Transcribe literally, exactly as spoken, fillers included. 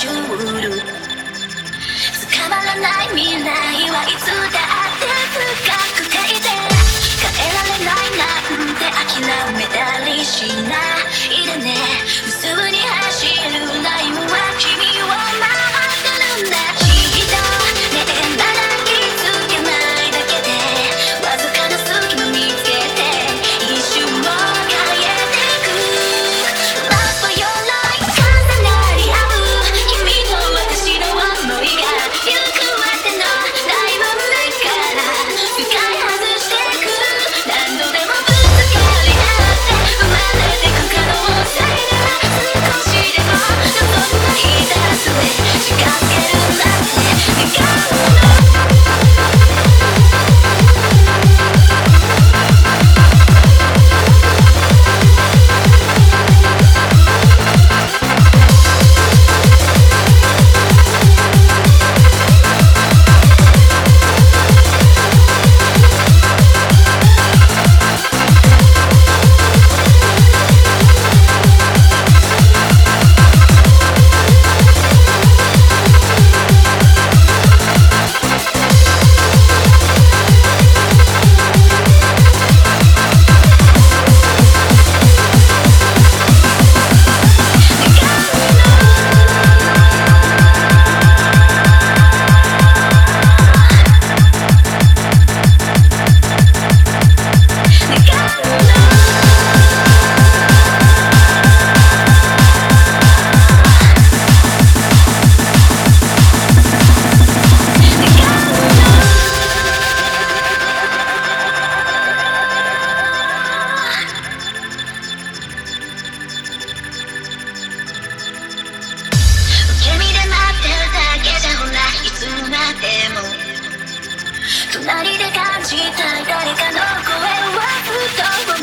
シュール捕まらない未来はいつだって深く書いて変えられないなんて諦めたりしないでね無数に走るラインは君を待ってるんだきっとねえまだ気づけないだけでわずかな隙間見つけて一瞬を変えてく Love for your life 重なり合う君と私の想いが行くまでのライブ目から使い外してく何度でもぶつかり合って生まれてく可能性が少しでも望み出すね仕掛けるなんて願うの隣で感じたい誰かの声はふと